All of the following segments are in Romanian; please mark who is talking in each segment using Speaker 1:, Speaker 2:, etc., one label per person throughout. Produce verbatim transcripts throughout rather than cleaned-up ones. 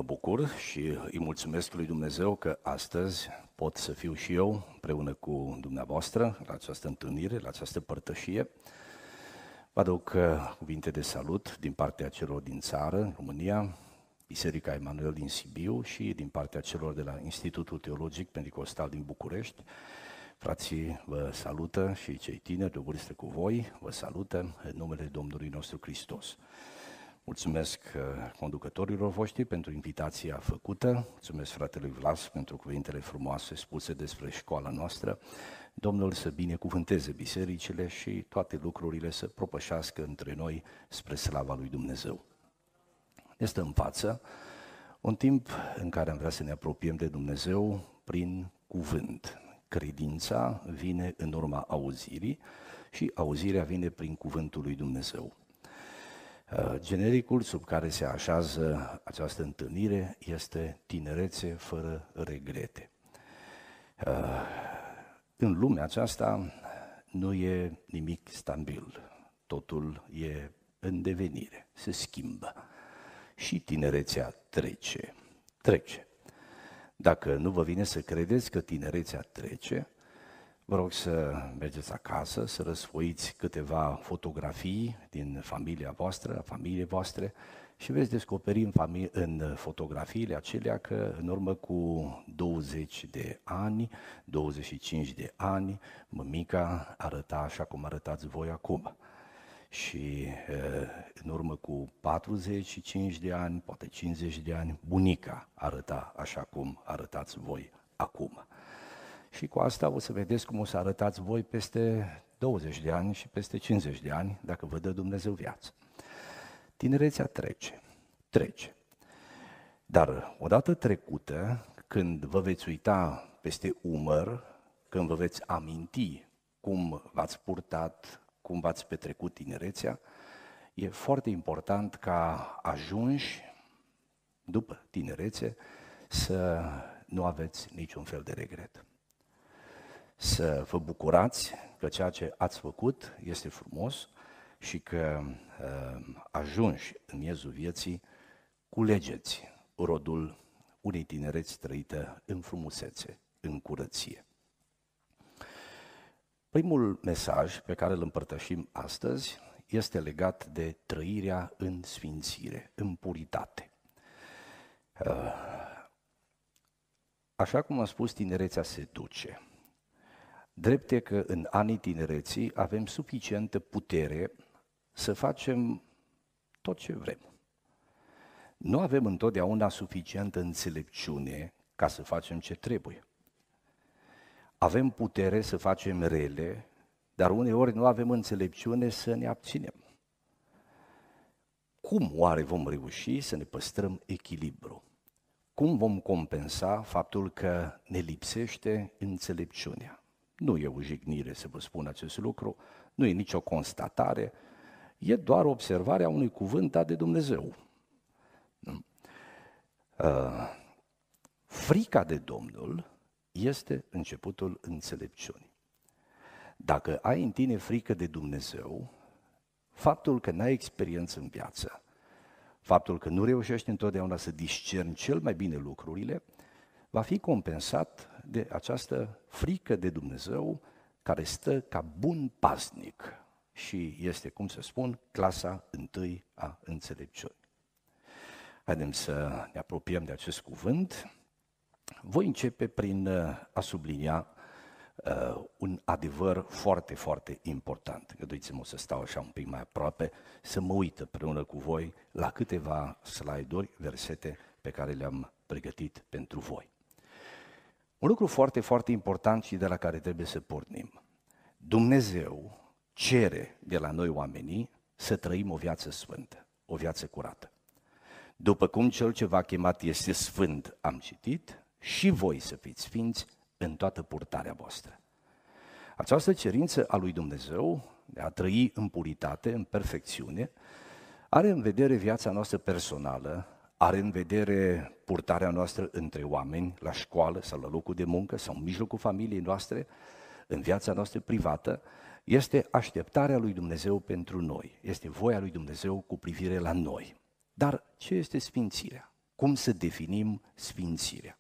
Speaker 1: Mă bucur și îi mulțumesc lui Dumnezeu că astăzi pot să fiu și eu împreună cu dumneavoastră la această întâlnire, la această părtășie. Vă aduc cuvinte de salut din partea celor din țară, România, Biserica Emanuel din Sibiu și din partea celor de la Institutul Teologic Pentecostal din București. Frații vă salută și cei tineri de o vârstă cu voi vă salută în numele Domnului nostru Hristos. Mulțumesc conducătorilor voștri pentru invitația făcută, mulțumesc fratelui Vlas pentru cuvintele frumoase spuse despre școala noastră. Domnul să binecuvânteze bisericile și toate lucrurile să propășească între noi spre slava lui Dumnezeu. Este în față un timp în care am vrea să ne apropiem de Dumnezeu prin cuvânt. Credința vine în urma auzirii și auzirea vine prin cuvântul lui Dumnezeu. Genericul sub care se așează această întâlnire este tinerețe fără regrete. În lumea aceasta nu e nimic stabil, totul e în devenire, se schimbă și tinerețea trece, trece. Dacă nu vă vine să credeți că tinerețea trece, vă rog să mergeți acasă, să răsfoiți câteva fotografii din familia voastră, a familiei voastre și veți descoperi în, famili- în fotografiile acelea că în urmă cu douăzeci de ani, douăzeci și cinci de ani, mămica arăta așa cum arătați voi acum. Și în urmă cu patruzeci și cinci de ani, poate cincizeci de ani, bunica arăta așa cum arătați voi acum. Și cu asta o să vedeți cum o să arătați voi peste douăzeci de ani și peste cincizeci de ani, dacă vă dă Dumnezeu viață. Tinerețea trece, trece. Dar odată trecută, când vă veți uita peste umăr, când vă veți aminti cum v-ați purtat, cum v-ați petrecut tinerețea, e foarte important ca ajunși, după tinerețe, să nu aveți niciun fel de regret. Să vă bucurați că ceea ce ați făcut este frumos și că uh, ajunși în miezul vieții, culegeți rodul unei tinereți trăită în frumusețe, în curăție. Primul mesaj pe care îl împărtășim astăzi este legat de trăirea în sfințire, în puritate. Uh, așa cum am spus, tinerețea se duce. Drept e că în anii tinereții avem suficientă putere să facem tot ce vrem. Nu avem întotdeauna suficientă înțelepciune ca să facem ce trebuie. Avem putere să facem rele, dar uneori nu avem înțelepciune să ne abținem. Cum oare vom reuși să ne păstrăm echilibru? Cum vom compensa faptul că ne lipsește înțelepciunea? Nu e o jignire să vă spun acest lucru, nu e nicio constatare, e doar observarea unui cuvânt dat de Dumnezeu. Uh, frica de Domnul este începutul înțelepciunii. Dacă ai în tine frică de Dumnezeu, faptul că n-ai experiență în viață, faptul că nu reușești întotdeauna să discerni cel mai bine lucrurile, va fi compensat de această frică de Dumnezeu care stă ca bun pasnic și este, cum să spun, clasa întâi a înțelepciunii. Haideți să ne apropiem de acest cuvânt. Voi începe prin a sublinia uh, un adevăr foarte, foarte important. Găduiți-mă să stau așa un pic mai aproape, să mă uit împreună cu voi la câteva slide-uri, versete pe care le-am pregătit pentru voi. Un lucru foarte, foarte important și de la care trebuie să pornim. Dumnezeu cere de la noi oamenii să trăim o viață sfântă, o viață curată. După cum cel ce v-a chemat este sfânt, am citit, și voi să fiți sfinți în toată purtarea voastră. Această cerință a lui Dumnezeu de a trăi în puritate, în perfecțiune, are în vedere viața noastră personală, are în vedere purtarea noastră între oameni, la școală sau la locul de muncă sau în mijlocul familiei noastre, în viața noastră privată, este așteptarea lui Dumnezeu pentru noi, este voia lui Dumnezeu cu privire la noi. Dar ce este sfințirea? Cum să definim sfințirea?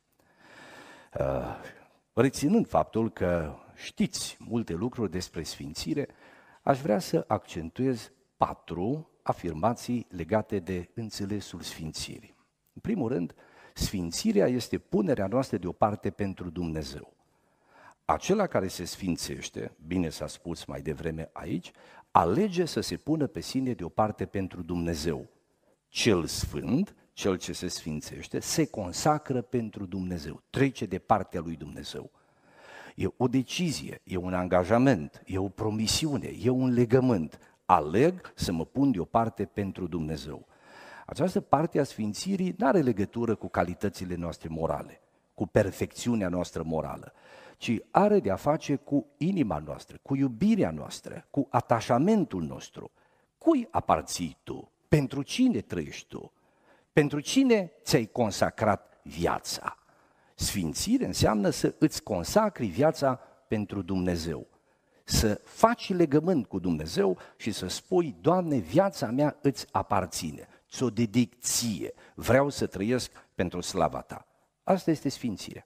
Speaker 1: Reținând faptul că știți multe lucruri despre sfințire, aș vrea să accentuez patru afirmații legate de înțelesul sfințirii. În primul rând, sfințirea este punerea noastră deoparte pentru Dumnezeu. Acela care se sfințește, bine s-a spus mai devreme aici, alege să se pună pe sine deoparte pentru Dumnezeu. Cel sfânt, cel ce se sfințește, se consacră pentru Dumnezeu, trece de partea lui Dumnezeu. E o decizie, e un angajament, e o promisiune, e un legământ. Aleg să mă pun deoparte pentru Dumnezeu. Această parte a sfințirii nu are legătură cu calitățile noastre morale, cu perfecțiunea noastră morală, ci are de-a face cu inima noastră, cu iubirea noastră, cu atașamentul nostru. Cui aparții tu? Pentru cine trăiești tu? Pentru cine ți-ai consacrat viața? Sfințire înseamnă să îți consacri viața pentru Dumnezeu, să faci legământ cu Dumnezeu și să spui, Doamne, viața mea îți aparține, ți-o dedic ție, vreau să trăiesc pentru slava ta. Asta este sfințirea.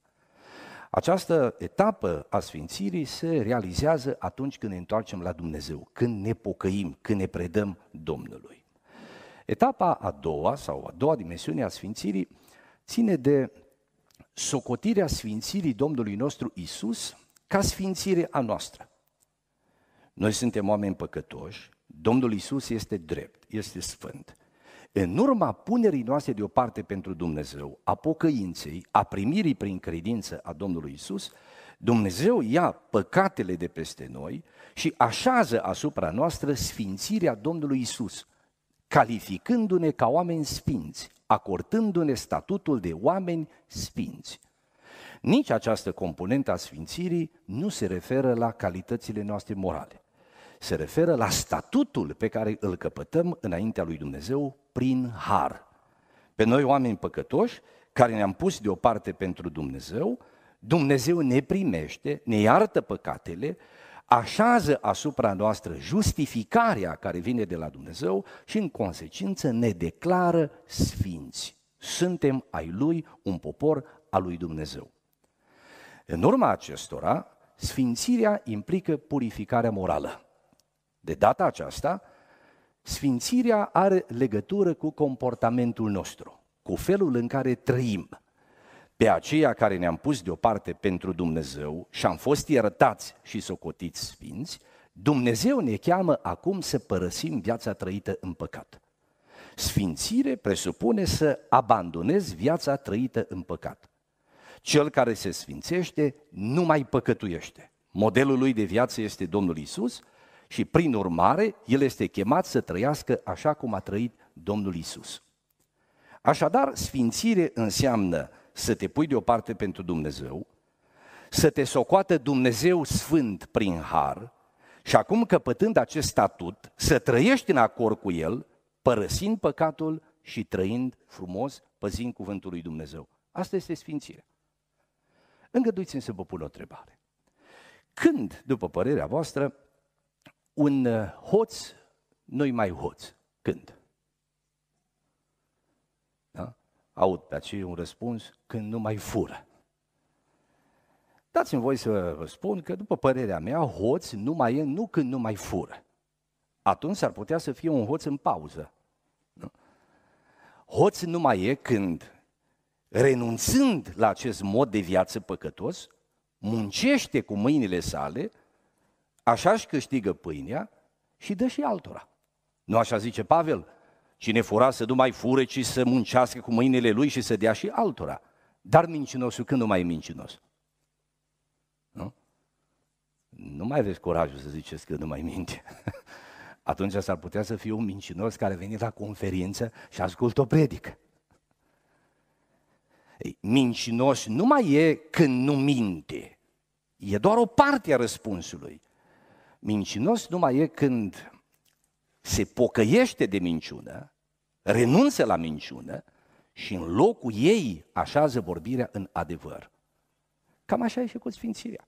Speaker 1: Această etapă a sfințirii se realizează atunci când ne întoarcem la Dumnezeu, când ne pocăim, când ne predăm Domnului. Etapa a doua sau a doua dimensiune a sfințirii ține de socotirea sfințirii Domnului nostru Iisus ca sfințire a noastră. Noi suntem oameni păcătoși, Domnul Iisus este drept, este sfânt. În urma punerii noastre deoparte pentru Dumnezeu, a pocăinței, a primirii prin credință a Domnului Iisus, Dumnezeu ia păcatele de peste noi și așează asupra noastră sfințirea Domnului Iisus, calificându-ne ca oameni sfinți, acordându-ne statutul de oameni sfinți. Nici această componentă a sfințirii nu se referă la calitățile noastre morale. Se referă la statutul pe care îl căpătăm înaintea lui Dumnezeu prin har. Pe noi, oameni păcătoși, care ne-am pus deoparte pentru Dumnezeu, Dumnezeu ne primește, ne iartă păcatele, așează asupra noastră justificarea care vine de la Dumnezeu și în consecință ne declară sfinți. Suntem ai Lui, un popor al lui Dumnezeu. În urma acestora, sfințirea implică purificarea morală. De data aceasta, sfințirea are legătură cu comportamentul nostru, cu felul în care trăim. Pe aceia care ne-am pus deoparte pentru Dumnezeu și am fost iertați și socotiți sfinți, Dumnezeu ne cheamă acum să părăsim viața trăită în păcat. Sfințire presupune să abandonezi viața trăită în păcat. Cel care se sfințește nu mai păcătuiește. Modelul lui de viață este Domnul Iisus și prin urmare el este chemat să trăiască așa cum a trăit Domnul Iisus. Așadar, sfințire înseamnă să te pui deoparte pentru Dumnezeu, să te socoată Dumnezeu sfânt prin har și acum căpătând acest statut, să trăiești în acord cu El, părăsind păcatul și trăind frumos, păzind cuvântul lui Dumnezeu. Asta este sfințirea. Îngăduiți-mi să vă pun o întrebare. Când, după părerea voastră, un hoț nu-i mai hoț? Când? Da? Aud pe aceea un răspuns, când nu mai fură. Dați-mi voi să vă spun că, după părerea mea, hoț nu mai e nu când nu mai fură. Atunci s-ar putea să fie un hoț în pauză. Nu? Hoț nu mai e când, renunțând la acest mod de viață păcătos, muncește cu mâinile sale, așa își câștigă pâinea și dă și altora. Nu așa zice Pavel? Cine fura să nu mai fure, ci să muncească cu mâinile lui și să dea și altora. Dar mincinosul când nu mai e mincinos? Nu? Nu mai aveți curajul să ziceți că nu mai minte. Atunci s-ar putea să fie un mincinos care a venit la conferință și ascultă o predică. Ei, mincinos nu mai e când nu minte. E doar o parte a răspunsului. Mincinos nu mai e când se pocăiește de minciună, renunță la minciună și în locul ei așează vorbirea în adevăr. Cam așa e și cu sfințirea.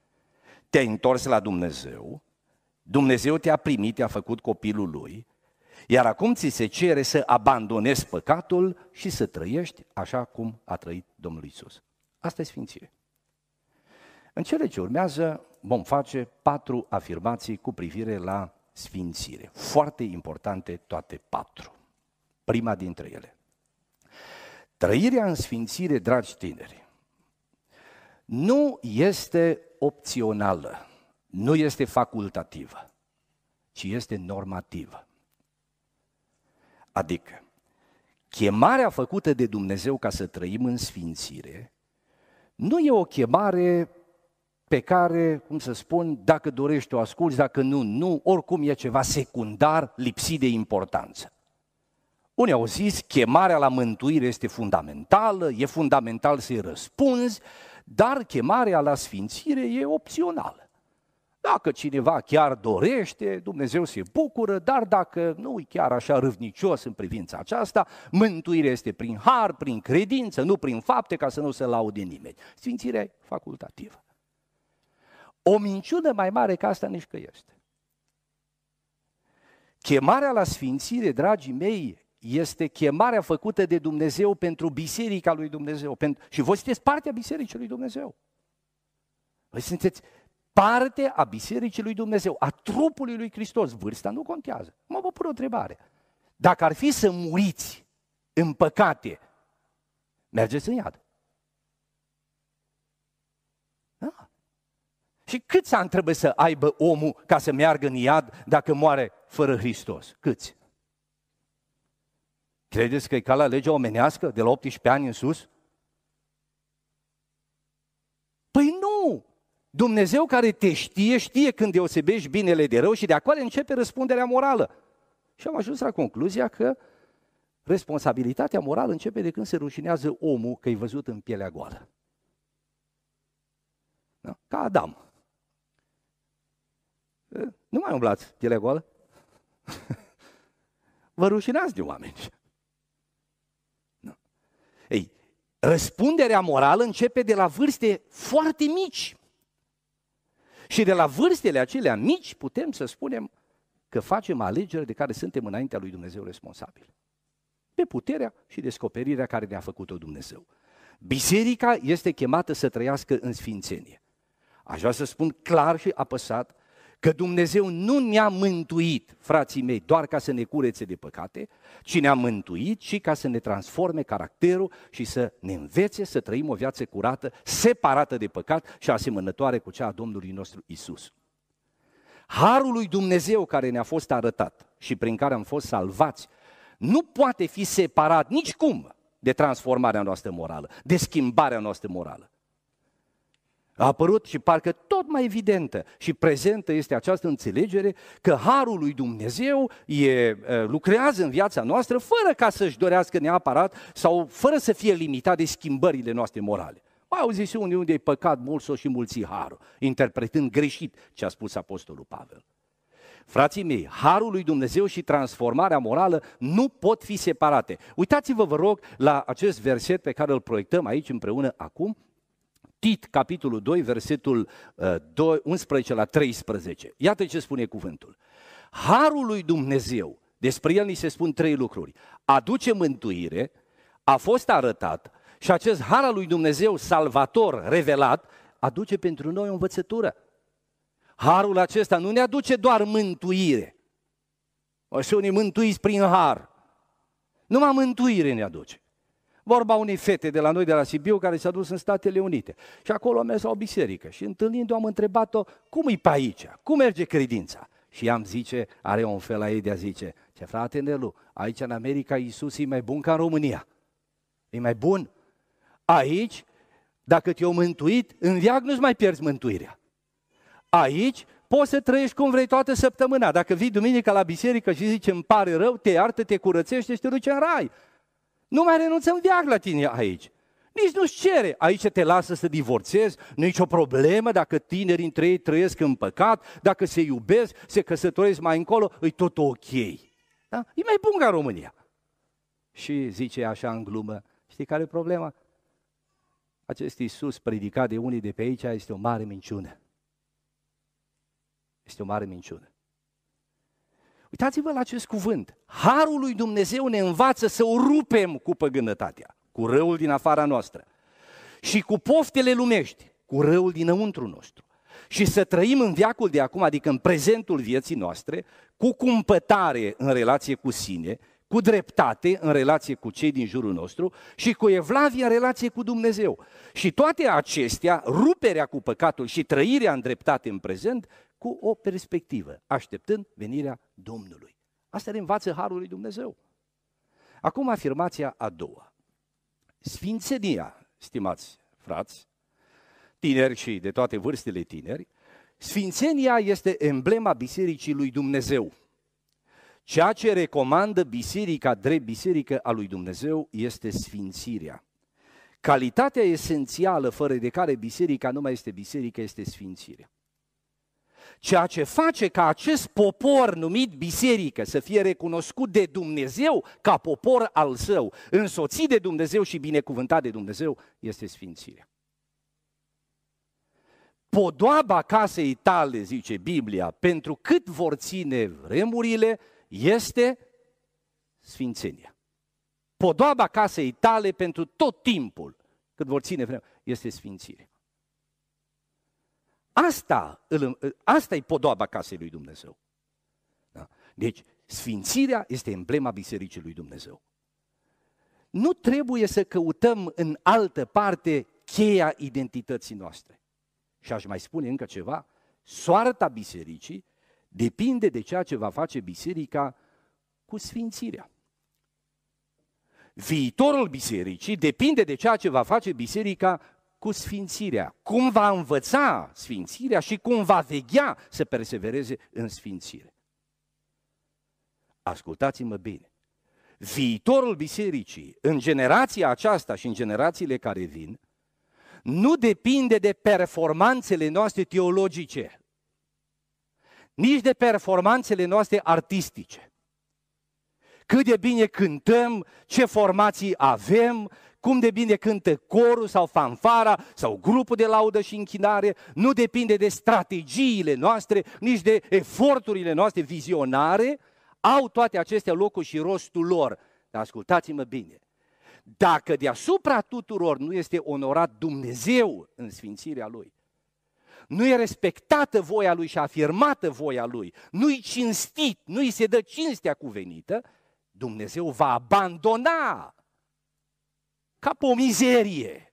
Speaker 1: Te-ai întors la Dumnezeu, Dumnezeu te-a primit, te-a făcut copilul Lui Iar acum ți se cere să abandonezi păcatul și să trăiești așa cum a trăit Domnul Iisus. Asta e sfințire. În cele ce urmează vom face patru afirmații cu privire la sfințire. Foarte importante toate patru. Prima dintre ele. Trăirea în sfințire, dragi tineri, nu este opțională, nu este facultativă, ci este normativă. Adică, chemarea făcută de Dumnezeu ca să trăim în sfințire nu e o chemare pe care, cum să spun, dacă dorești o asculți, dacă nu, nu, oricum e ceva secundar, lipsit de importanță. Unii au zis, chemarea la mântuire este fundamentală, e fundamental să-i răspunzi, dar chemarea la sfințire e opțională. Dacă cineva chiar dorește, Dumnezeu se bucură, dar dacă nu e chiar așa râvnicios în privința aceasta, mântuirea este prin har, prin credință, nu prin fapte, ca să nu se laude nimeni. Sfințirea e facultativă. O minciună mai mare ca asta nici că este. Chemarea la sfințire, dragii mei, este chemarea făcută de Dumnezeu pentru Biserica lui Dumnezeu. Pentru... Și voi sunteți partea Bisericii lui Dumnezeu. Voi sunteți parte a Bisericii lui Dumnezeu, a trupului lui Hristos. Vârsta nu contează. Mă vă pun o întrebare. Dacă ar fi să muriți în păcate, mergeți în iad. Da. Și câți ani trebuie să aibă omul ca să meargă în iad dacă moare fără Hristos? Câți? Credeți că e ca la legea omenească, de la optsprezece ani în sus? Păi nu! Dumnezeu care te știe, știe când deosebești binele de rău și de acolo începe răspunderea morală. Și am ajuns la concluzia că responsabilitatea morală începe de când se rușinează omul că e văzut în pielea goală. Da? Ca Adam. Nu mai umblați pielea goală? Vă rușinați de oameni. Da. Ei, răspunderea morală începe de la vârste foarte mici. Și de la vârstele acelea mici putem să spunem că facem alegeri de care suntem înaintea lui Dumnezeu responsabili. Pe puterea și descoperirea care ne-a făcut-o Dumnezeu. Biserica este chemată să trăiască în sfințenie. Aș vrea să spun clar și apăsat că Dumnezeu nu ne-a mântuit, frații mei, doar ca să ne curețe de păcate, ci ne-a mântuit și ca să ne transforme caracterul și să ne învețe să trăim o viață curată, separată de păcat și asemănătoare cu cea a Domnului nostru Isus. Harul lui Dumnezeu care ne-a fost arătat și prin care am fost salvați, nu poate fi separat nicicum de transformarea noastră morală, de schimbarea noastră morală. A apărut și parcă tot mai evidentă și prezentă este această înțelegere că harul lui Dumnezeu e, lucrează în viața noastră fără ca să-și dorească neapărat sau fără să fie limitat de schimbările noastre morale. Mai auziți unii unde e păcat mult s-o și mulți harul, interpretând greșit ce a spus Apostolul Pavel. Frații mei, harul lui Dumnezeu și transformarea morală nu pot fi separate. Uitați-vă, vă rog, la acest verset pe care îl proiectăm aici împreună acum, Tit, capitolul doi, versetul unsprezece la treisprezece. Iată ce spune cuvântul. Harul lui Dumnezeu, despre el ni se spun trei lucruri. Aduce mântuire, a fost arătat și acest har al lui Dumnezeu salvator, revelat, aduce pentru noi o învățătură. Harul acesta nu ne aduce doar mântuire. O să unii mântuiți prin har. Numai mântuire ne aduce. Vorba unei fete de la noi, de la Sibiu, care s-a dus în Statele Unite. Și acolo a mers la o biserică. Și întâlnind-o am întrebat-o, cum e pe aici? Cum merge credința? Și ea îmi zice, are un fel la ei de a zice, ce frate Nelu, aici în America Iisus e mai bun ca în România. E mai bun. Aici, dacă te-au mântuit, în veac nu-ți mai pierzi mântuirea. Aici poți să trăiești cum vrei toată săptămâna. Dacă vii duminica la biserică și zici, îmi pare rău, te iartă, te curățește și te duce în rai. Nu mai renunță în veac la tine aici. Nici nu-ți cere. Aici te lasă să divorțezi, nu e nicio problemă dacă tinerii între ei trăiesc în păcat, dacă se iubesc, se căsătoresc mai încolo, e tot ok. Da? E mai bun ca în România. Și zice așa în glumă, știi care e problema? Acest Iisus predicat de unii de pe aici este o mare minciună. Este o mare minciună. Uitați-vă la acest cuvânt. Harul lui Dumnezeu ne învață să o rupem cu păgânătatea, cu răul din afara noastră și cu poftele lumești, cu răul dinăuntru nostru. Și să trăim în veacul de acum, adică în prezentul vieții noastre, cu cumpătare în relație cu sine, cu dreptate în relație cu cei din jurul nostru și cu evlavie în relație cu Dumnezeu. Și toate acestea, ruperea cu păcatul și trăirea în dreptate în prezent, cu o perspectivă, așteptând venirea Domnului. Asta ne învață harul lui Dumnezeu. Acum afirmația a doua. Sfințenia, stimați frați, tineri și de toate vârstele tineri, sfințenia este emblema Bisericii lui Dumnezeu. Ceea ce recomandă biserica drept biserică a lui Dumnezeu este sfințirea. Calitatea esențială fără de care biserica nu mai este biserică este sfințirea. Ceea ce face ca acest popor numit biserică să fie recunoscut de Dumnezeu ca popor al său, însoțit de Dumnezeu și binecuvântat de Dumnezeu, este sfințirea. Podoaba casei tale, zice Biblia, pentru cât vor ține vremurile, este sfințenia. Podoaba casei tale pentru tot timpul, cât vor ține vremurile, este sfințirea. Asta, asta e podoaba casei lui Dumnezeu. Da? Deci, sfințirea este emblema Bisericii lui Dumnezeu. Nu trebuie să căutăm în altă parte cheia identității noastre. Și aș mai spune încă ceva, soarta bisericii depinde de ceea ce va face biserica cu sfințirea. Viitorul bisericii depinde de ceea ce va face biserica cu sfințirea. Cum va învăța sfințirea și cum va veghea să persevereze în sfințire. Ascultați-mă bine. Viitorul bisericii în generația aceasta și în generațiile care vin nu depinde de performanțele noastre teologice, nici de performanțele noastre artistice. Cât de bine cântăm, ce formații avem, cum de bine cântă corul sau fanfara sau grupul de laudă și închinare, nu depinde de strategiile noastre, nici de eforturile noastre vizionare, au toate acestea locul și rostul lor. Dar ascultați-mă bine, dacă deasupra tuturor nu este onorat Dumnezeu în sfințirea Lui, nu e respectată voia Lui și afirmată voia Lui, nu-i cinstit, nu-i se dă cinstea cuvenită, Dumnezeu va abandona ca pe o mizerie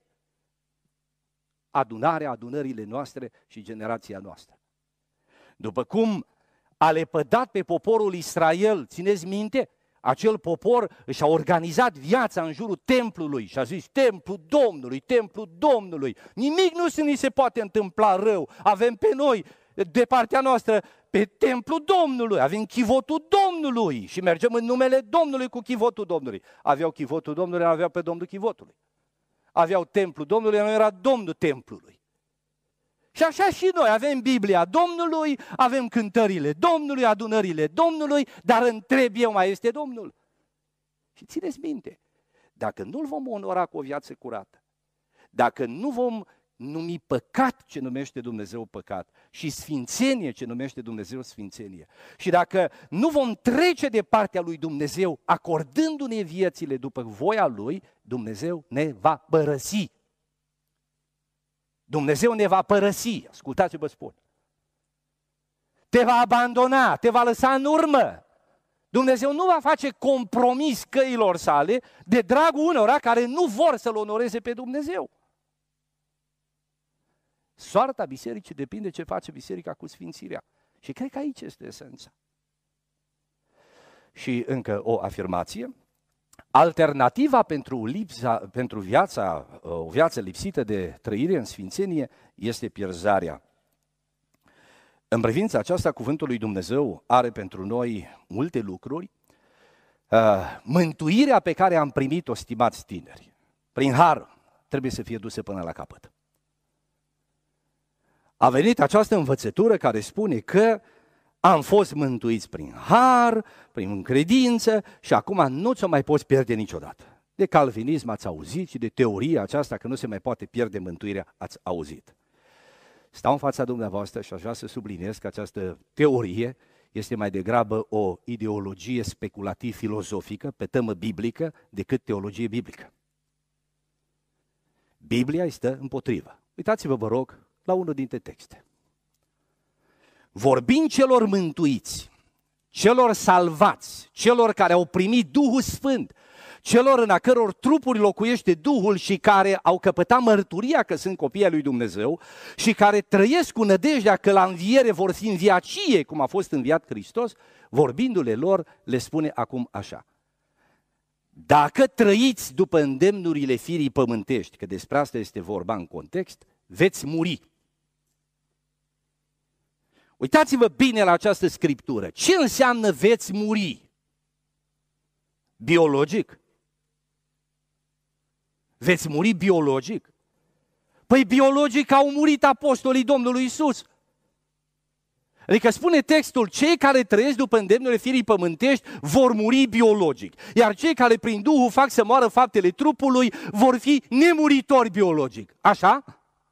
Speaker 1: adunarea, adunările noastre și generația noastră. După cum a lepădat pe poporul Israel, țineți minte? Acel popor și-a organizat viața în jurul templului și a zis, templul Domnului, templul Domnului, nimic nu se ni se poate întâmpla rău, avem pe noi, de partea noastră, pe templul Domnului, avem chivotul Domnului și mergem în numele Domnului cu chivotul Domnului. Aveau chivotul Domnului, aveau pe Domnul chivotului. Aveau templul Domnului, nu era Domnul templului. Și așa și noi avem Biblia Domnului, avem cântările Domnului, adunările Domnului, dar întreb eu, mai este Domnul? Și țineți minte, dacă nu-L vom onora cu o viață curată, dacă nu vom numi păcat ce numește Dumnezeu păcat și sfințenie ce numește Dumnezeu sfințenie, și dacă nu vom trece de partea lui Dumnezeu acordându-ne viețile după voia Lui, Dumnezeu ne va părăsi. Dumnezeu ne va părăsi, ascultați-vă spun. Te va abandona, te va lăsa în urmă. Dumnezeu nu va face compromis căilor sale de dragul unora care nu vor să-L onoreze pe Dumnezeu. Soarta bisericii depinde ce face biserica cu sfințirea. Și cred că aici este esența. Și încă o afirmație. Alternativa pentru, lipsa, pentru viața, o viață lipsită de trăire în sfințenie este pierzarea. În privința aceasta, cuvântul lui Dumnezeu are pentru noi multe lucruri. Mântuirea pe care am primit-o, stimați tineri, prin har, trebuie să fie dusă până la capăt. A venit această învățătură care spune că am fost mântuiți prin har, prin credință și acum nu ți-o mai poți pierde niciodată. De calvinism ați auzit și de teoria aceasta că nu se mai poate pierde mântuirea ați auzit. Stau în fața dumneavoastră și aș vrea să subliniez că această teorie este mai degrabă o ideologie speculativ-filozofică pe temă biblică decât teologie biblică. Biblia este împotrivă. Uitați-vă, vă rog, la unul dintre texte. Vorbind celor mântuiți, celor salvați, celor care au primit Duhul Sfânt, celor în a căror trupuri locuiește Duhul și care au căpătat mărturia că sunt copii ai lui Dumnezeu și care trăiesc cu nădejdea că la înviere vor fi în viacie, cum a fost înviat Hristos, vorbindu-le lor, le spune acum așa: dacă trăiți după îndemnurile firii pământești, că despre asta este vorba în context, veți muri. Uitați-vă bine la această scriptură. Ce înseamnă veți muri? Biologic? Veți muri biologic? Păi biologic au murit apostolii Domnului Iisus. Adică spune textul, cei care trăiesc după îndemnurile firii pământești vor muri biologic, iar cei care prin Duhul fac să moară faptele trupului vor fi nemuritori biologic. Așa?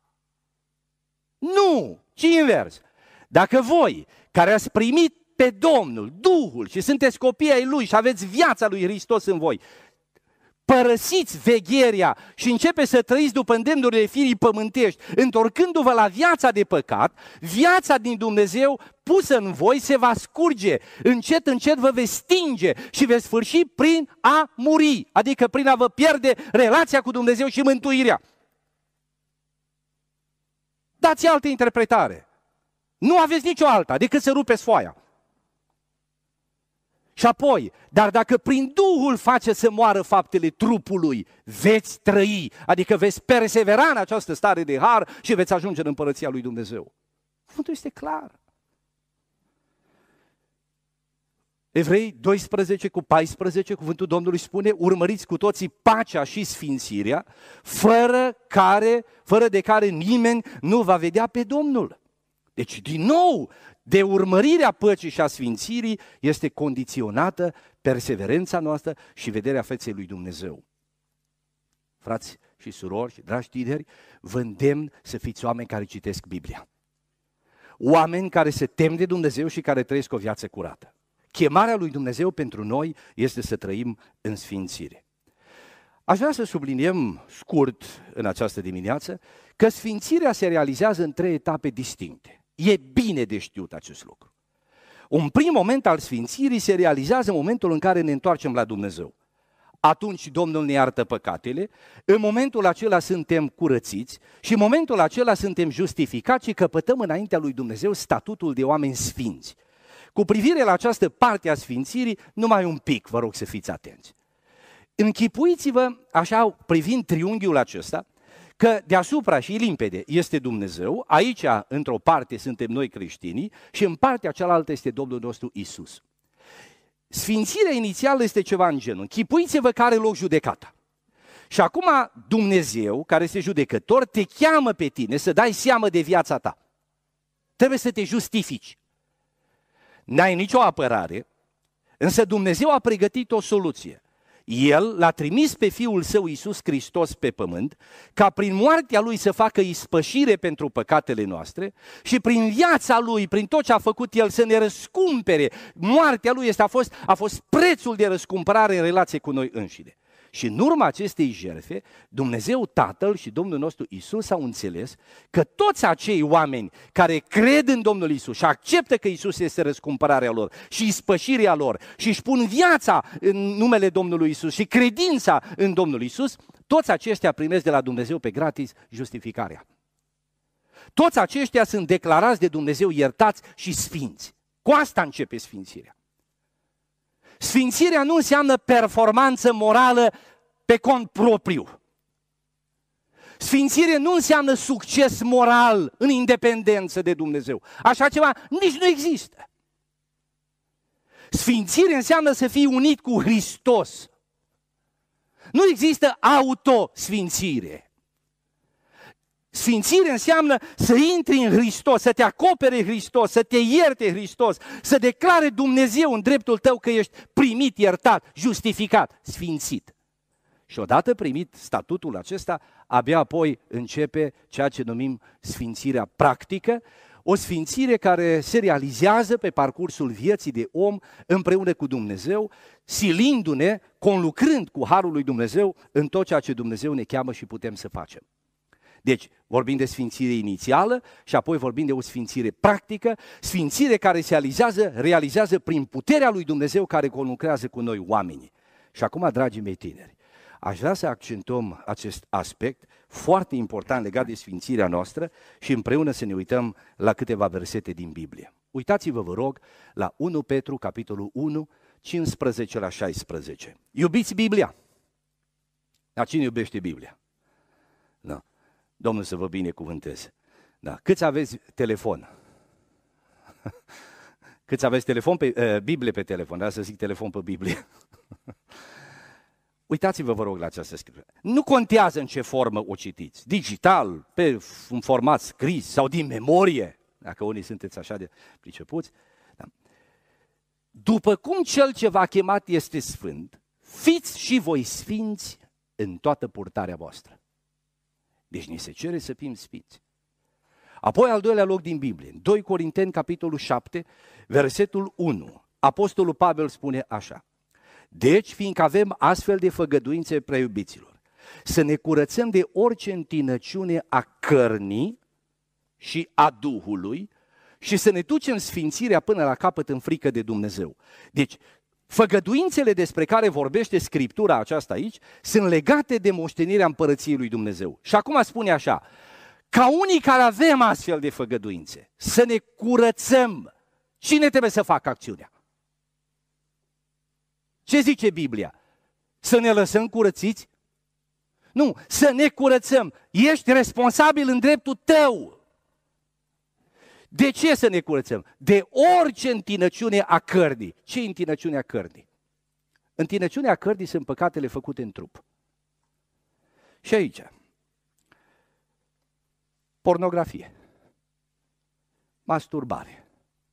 Speaker 1: Nu, ci invers. Dacă voi, care ați primit pe Domnul, Duhul și sunteți copii ai Lui și aveți viața lui Hristos în voi, părăsiți vegherea și începeți să trăiți după îndemnurile firii pământești, întorcându-vă la viața de păcat, viața din Dumnezeu pusă în voi se va scurge, încet, încet vă veți stinge și veți sfârși prin a muri, adică prin a vă pierde relația cu Dumnezeu și mântuirea. Dați altă interpretare. Nu aveți nicio alta decât să rupeți foaia. Și apoi, dar dacă prin Duhul face să moară faptele trupului, veți trăi, adică veți persevera în această stare de har și veți ajunge în împărăția lui Dumnezeu. Cuvântul este clar. Evrei doisprezece cu paisprezece, cuvântul Domnului spune: urmăriți cu toții pacea și sfințirea, fără care, fără de care nimeni nu va vedea pe Domnul. Deci, din nou, de urmărirea păcii și a sfințirii este condiționată perseverența noastră și vederea feței lui Dumnezeu. Frați și surori și dragi tineri, vă îndemn să fiți oameni care citesc Biblia. Oameni care se tem de Dumnezeu și care trăiesc o viață curată. Chemarea lui Dumnezeu pentru noi este să trăim în sfințire. Aș vrea să subliniem scurt în această dimineață că sfințirea se realizează în trei etape distincte. E bine de știut acest lucru. Un prim moment al sfințirii se realizează în momentul în care ne întoarcem la Dumnezeu. Atunci Domnul ne iartă păcatele, în momentul acela suntem curățiți și în momentul acela suntem justificați și căpătăm înaintea lui Dumnezeu statutul de oameni sfinți. Cu privire la această parte a sfințirii, numai un pic, vă rog să fiți atenți. Închipuiți-vă, așa, privind triunghiul acesta, că deasupra și limpede este Dumnezeu, aici într-o parte suntem noi creștinii și în partea cealaltă este Domnul nostru Isus. Sfințirea inițială este ceva în genul: închipuiți-vă că are loc judecata. Și acum Dumnezeu, care este judecător, te cheamă pe tine să dai seamă de viața ta. Trebuie să te justifici. N-ai nicio apărare, însă Dumnezeu a pregătit o soluție. El l-a trimis pe Fiul Său Iisus Hristos pe pământ, ca prin moartea Lui să facă ispășire pentru păcatele noastre și prin viața Lui, prin tot ce a făcut El, să ne răscumpere. Moartea Lui este, a, fost, a fost prețul de răscumpărare în relație cu noi înșine. Și în urma acestei jertfe, Dumnezeu Tatăl și Domnul nostru Iisus au înțeles că toți acei oameni care cred în Domnul Iisus și acceptă că Iisus este răscumpărarea lor și ispășirea lor și își pun viața în numele Domnului Iisus și credința în Domnul Iisus, toți aceștia primesc de la Dumnezeu pe gratis justificarea. Toți aceștia sunt declarați de Dumnezeu iertați și sfinți. Cu asta începe sfințirea. Sfințirea nu înseamnă performanță morală pe cont propriu. Sfințire nu înseamnă succes moral în independență de Dumnezeu. Așa ceva nici nu există. Sfințire înseamnă să fii unit cu Hristos. Nu există autosfințire. Sfințire înseamnă să intri în Hristos, să te acopere Hristos, să te ierte Hristos, să declare Dumnezeu în dreptul tău că ești primit, iertat, justificat, sfințit. Și odată primit statutul acesta, abia apoi începe ceea ce numim sfințirea practică, O sfințire care se realizează pe parcursul vieții de om împreună cu Dumnezeu, silindu-ne, conlucrând cu harul lui Dumnezeu în tot ceea ce Dumnezeu ne cheamă și putem să facem. Deci, vorbim de sfințire inițială și apoi vorbim de o sfințire practică, sfințire care se realizează, realizează prin puterea lui Dumnezeu care conlucrează cu noi oamenii. Și acum, dragii mei tineri, aș vrea să accentuăm acest aspect foarte important legat de sfințirea noastră și împreună să ne uităm la câteva versete din Biblie. Uitați-vă, vă rog, la unu Petru, capitolul unu, cincisprezece la șaisprezece. Iubiți Biblia? Dar cine iubește Biblia? Da. Domnul să vă binecuvânteze. Da. Câți aveți telefon? Câți aveți telefon pe, uh, Biblie pe telefon? Da, să zic telefon pe Biblie. Uitați-vă, vă rog, la această scriptură. Nu contează în ce formă o citiți. Digital, pe un format scris sau din memorie, dacă unii sunteți așa de pricepuți. Da. După cum cel ce v-a chemat este sfânt, fiți și voi sfinți în toată purtarea voastră. Deci ni se cere să fim sfinți. Apoi al doilea loc din Biblie, în doi Corinteni, capitolul șapte, versetul unu. Apostolul Pavel spune așa: deci, fiindcă avem astfel de făgăduințe, preiubiților, să ne curățăm de orice întinăciune a cărnii și a Duhului și să ne ducem sfințirea până la capăt în frică de Dumnezeu. Deci, făgăduințele despre care vorbește Scriptura aceasta aici sunt legate de moștenirea împărăției lui Dumnezeu. Și acum spune așa: ca unii care avem astfel de făgăduințe, să ne curățăm. Cine trebuie să facă acțiunea? Ce zice Biblia? Să ne lăsăm curățiți? Nu, să ne curățăm. Ești responsabil în dreptul tău. De ce să ne curățăm? De orice întinăciune a cărnii. Ce e întinăciunea cărnii? Întinăciunea cărnii sunt păcatele făcute în trup. Și aici, pornografie, masturbare,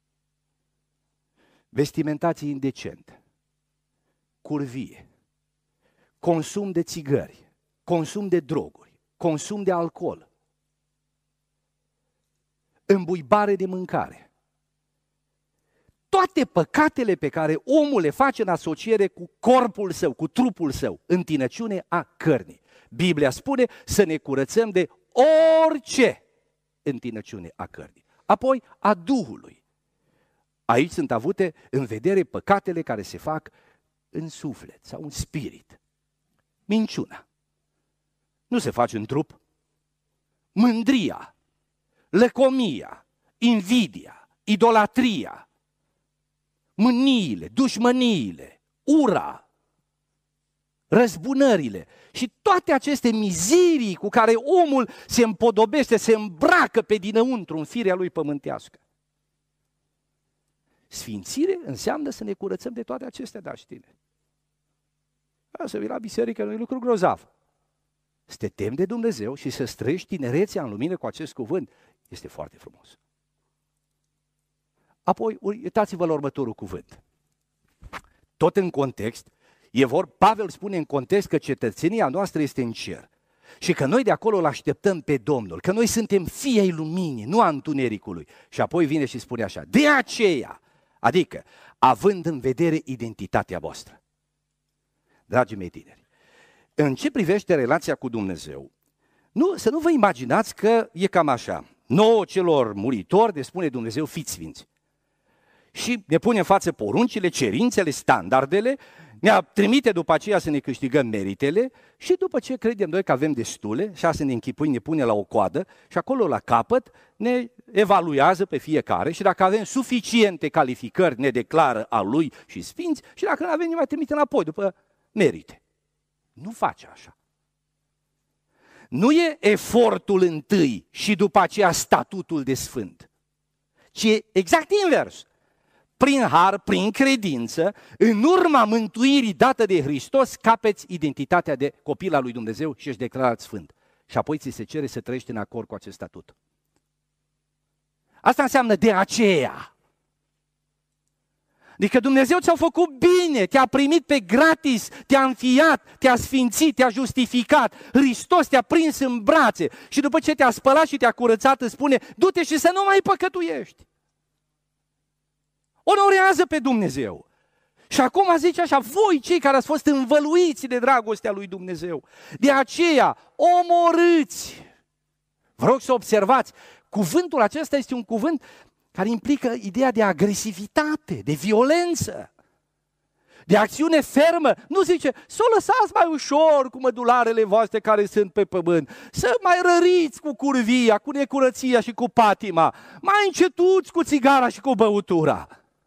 Speaker 1: vestimentație indecentă, curvie, consum de țigări, consum de droguri, consum de alcool, îmbuibare de mâncare. Toate păcatele pe care omul le face în asociere cu corpul său, cu trupul său, întinăciune a cărnii. Biblia spune să ne curățăm de orice întinăciune a cărnii. Apoi a Duhului. Aici sunt avute în vedere păcatele care se fac în suflet sau în spirit. Minciuna. Nu se face în trup. Mândria, lăcomia, invidia, idolatria, mâniile, dușmăniile, ura, răzbunările și toate aceste mizerii cu care omul se împodobește, se îmbracă pe dinăuntru în firea lui pământească. Sfințire înseamnă să ne curățăm de toate acestea, da, știne. Să vii la biserică nu e lucru grozav. Să te temi de Dumnezeu și să străiești tinerețea în lumină cu acest cuvânt este foarte frumos. Apoi, uitați-vă la următorul cuvânt. Tot în context, e vor, Pavel spune în context că cetățenia noastră este în cer și că noi de acolo îl așteptăm pe Domnul, că noi suntem fii ai luminii, nu a întunericului. Și apoi vine și spune așa: de aceea, adică având în vedere identitatea voastră. Dragii mei tineri, în ce privește relația cu Dumnezeu, nu, să nu vă imaginați că e cam așa. Nouă celor muritori ne spune Dumnezeu: fiți sfinți. Și ne pune în față poruncile, cerințele, standardele, ne trimite după aceea să ne câștigăm meritele și după ce credem noi că avem destule, și să ne închipui, ne pune la o coadă și acolo la capăt ne evaluează pe fiecare și dacă avem suficiente calificări ne declară a lui și sfinți și dacă nu avem ne mai trimite înapoi după merite. Nu face așa. Nu e efortul întâi și după aceea statutul de sfânt, ci e exact invers. Prin har, prin credință, în urma mântuirii dată de Hristos, capeți identitatea de copil al lui Dumnezeu și ești declarat sfânt. Și apoi ți se cere să trăiești în acord cu acest statut. Asta înseamnă de aceea. Adică Dumnezeu ți-a făcut bine, te-a primit pe gratis, te-a înfiat, te-a sfințit, te-a justificat. Hristos te-a prins în brațe și după ce te-a spălat și te-a curățat îți spune, du-te și să nu mai păcătuiești. Onorează pe Dumnezeu. Și acum zice așa, voi cei care ați fost învăluiți de dragostea lui Dumnezeu, de aceea omorâți. Vă rog să observați, cuvântul acesta este un cuvânt care implică ideea de agresivitate, de violență, de acțiune fermă. Nu zice, să o lăsați mai ușor cu mădularele voastre care sunt pe pământ, să mai răriți cu curvia, cu necurăția și cu patima, mai încetuți cu țigara și cu băutura.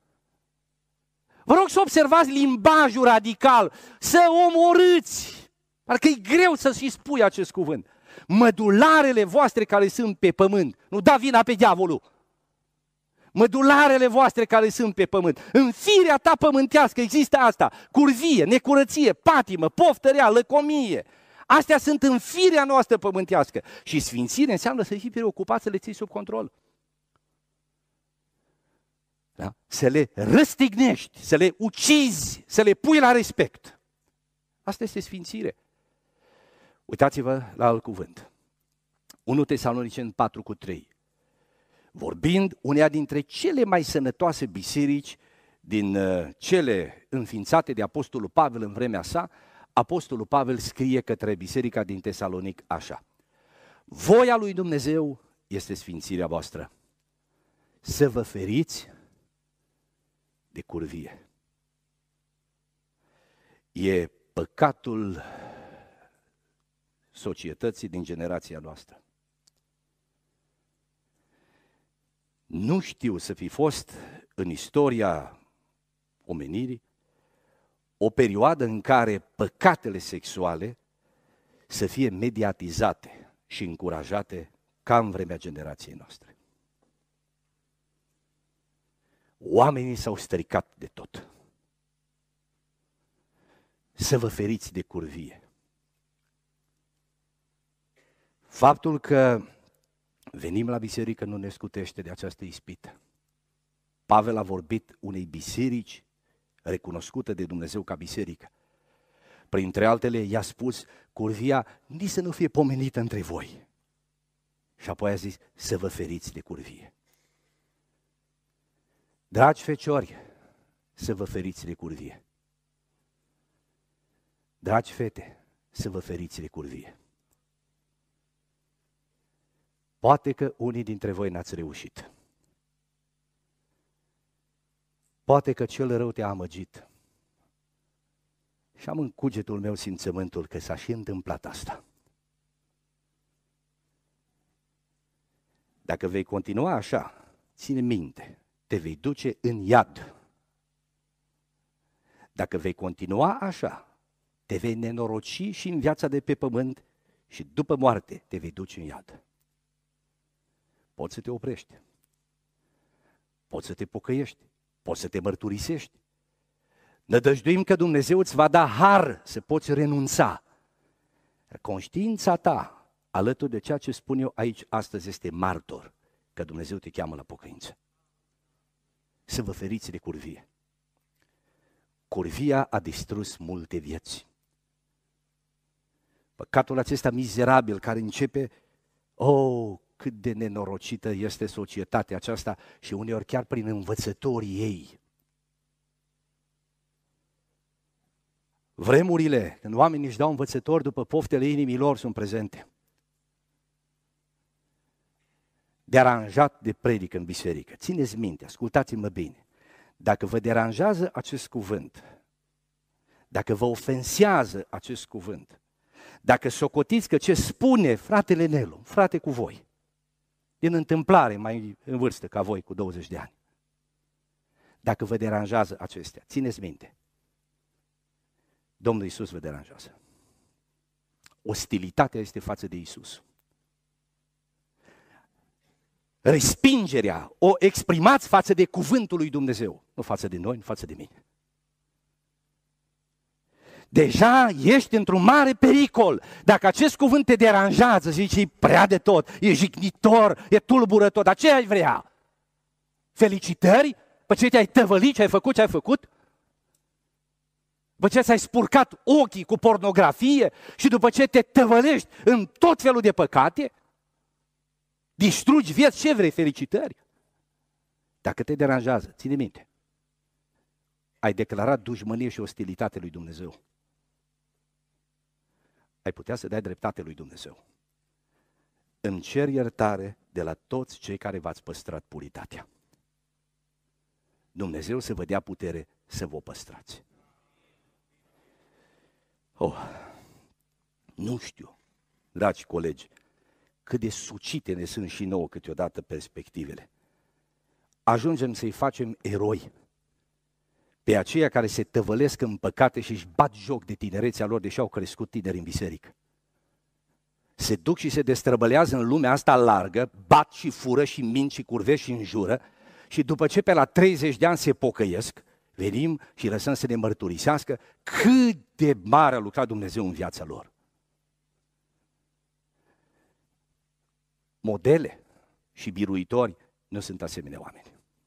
Speaker 1: Vă rog să observați limbajul radical, să omorâți, parcă e greu să și spui acest cuvânt, mădularele voastre care sunt pe pământ, nu da vina pe diavolul, mădularele voastre care sunt pe pământ, în firea ta pământească există asta, curvie, necurăție, patimă, poftă rea, lăcomie, astea sunt în firea noastră pământească și sfințire înseamnă să fii preocupat să le ții sub control. Da? Să le răstignești, să le ucizi, să le pui la respect. Asta este sfințire. Uitați-vă la alt cuvânt. unu Tesaloniceni patru cu trei. Vorbind uneia dintre cele mai sănătoase biserici din uh, cele înființate de Apostolul Pavel în vremea sa, Apostolul Pavel scrie către biserica din Tesalonic așa. Voia lui Dumnezeu este sfințirea voastră. Să vă feriți de curvie. E păcatul societății din generația noastră. Nu știu să fi fost în istoria omenirii o perioadă în care păcatele sexuale să fie mediatizate și încurajate ca în vremea generației noastre. Oamenii s-au stricat de tot. Să vă feriți de curvie. Faptul că venim la biserică nu ne scutește de această ispită. Pavel a vorbit unei biserici recunoscută de Dumnezeu ca biserică. Printre altele i-a spus, curvia nici să nu fie pomenită între voi. Și apoi a zis, să vă feriți de curvie. Dragi feciori, să vă feriți de curvie. Dragi fete, să vă feriți de curvie. Poate că unii dintre voi n-ați reușit. Poate că cel rău te-a amăgit. Și am în cugetul meu simțământul că s-a și întâmplat asta. Dacă vei continua așa, ține minte, te vei duce în iad. Dacă vei continua așa, te vei nenoroci și în viața de pe pământ și după moarte te vei duce în iad. Poți să te oprești, poți să te pocăiești, poți să te mărturisești. Nădăjduim că Dumnezeu îți va da har să poți renunța. Conștiința ta, alături de ceea ce spun eu aici astăzi, este martor că Dumnezeu te cheamă la pocăință. Să vă feriți de curvie. Curvia a distrus multe vieți. Păcatul acesta mizerabil care începe, oh, cât de nenorocită este societatea aceasta și uneori chiar prin învățătorii ei. Vremurile când oamenii își dau învățători după poftele inimii lor sunt prezente. Deranjat de predică în biserică. Țineți minte, ascultați-mă bine. Dacă vă deranjează acest cuvânt, dacă vă ofensează acest cuvânt, dacă socotiți că ce spune fratele Nelu, frate cu voi, din întâmplare mai în vârstă ca voi cu douăzeci de ani, dacă vă deranjează acestea, țineți minte, Domnul Iisus vă deranjează. Ostilitatea este față de Iisus. Respingerea o exprimați față de cuvântul lui Dumnezeu, nu față de noi, nu față de mine. Deja ești într-un mare pericol. Dacă acest cuvânt te deranjează, zici, e prea de tot, e jignitor, e tulburător, dar ce ai vrea? Felicitări? După ce te-ai tăvălit, ce ai făcut, ce ai făcut? După ce ți-ai spurcat ochii cu pornografie și după ce te tăvălești în tot felul de păcate, distrugi vieți, ce vrei, felicitări? Dacă te deranjează, ține minte, ai declarat dușmănie și ostilitate lui Dumnezeu. Ai putea să dai dreptate lui Dumnezeu. Îmi cer iertare de la toți cei care v-ați păstrat puritatea. Dumnezeu să vă dea putere să vă păstrați. Oh, nu știu, dragi colegi, cât de sucite ne sunt și nouă câteodată perspectivele. Ajungem să-i facem eroi pe aceia care se tăvălesc în păcate și își bat joc de tinerețea lor, deși au crescut tineri în biserică. Se duc și se destrăbălează în lumea asta largă, bat și fură și mint și curvesc și înjură și după ce pe la treizeci de ani se pocăiesc, venim și lăsăm să ne mărturisească cât de mare a lucrat Dumnezeu în viața lor. Modele și biruitori nu sunt asemenea oameni.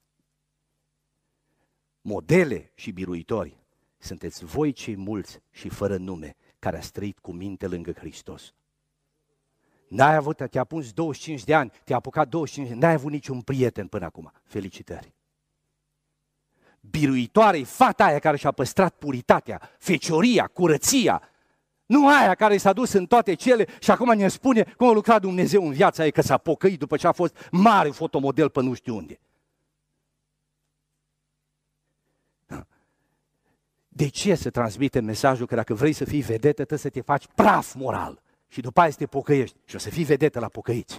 Speaker 1: Modele și biruitori sunteți voi cei mulți și fără nume care ați trăit cu minte lângă Hristos. N-ai avut, te-a pus douăzeci și cinci de ani, te-a apucat douăzeci și cinci de ani, n-ai avut niciun prieten până acum. Felicitări! Biruitoare-i fata aia care și-a păstrat puritatea, fecioria, curăția, nu aia care s-a dus în toate cele și acum ne spune cum a lucrat Dumnezeu în viața ei, că s-a pocăit după ce a fost mare fotomodel pe nu știu unde. De ce să transmite mesajul că dacă vrei să fii vedetă, trebuie să te faci praf moral și după aia să te pocăiești și o să fii vedetă la pocăiți?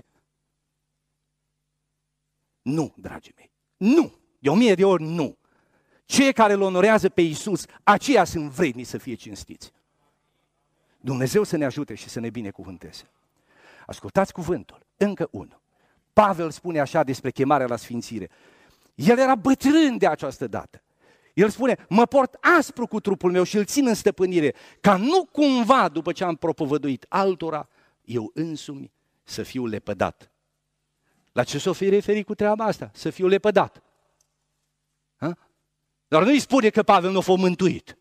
Speaker 1: Nu, dragii mei, nu, de o mie de ori nu. Cei care îl onorează pe Iisus, aceia sunt vredni să fie cinstiți. Dumnezeu să ne ajute și să ne binecuvânteze. Ascultați cuvântul, încă unul. Pavel spune așa despre chemarea la sfințire. El era bătrân de această dată. El spune, mă port aspru cu trupul meu și îl țin în stăpânire, ca nu cumva, după ce am propovăduit altora, eu însumi să fiu lepădat. La ce s-o fi referit cu treaba asta? Să fiu lepădat. Ha? Dar nu îi spune că Pavel nu a fost mântuit.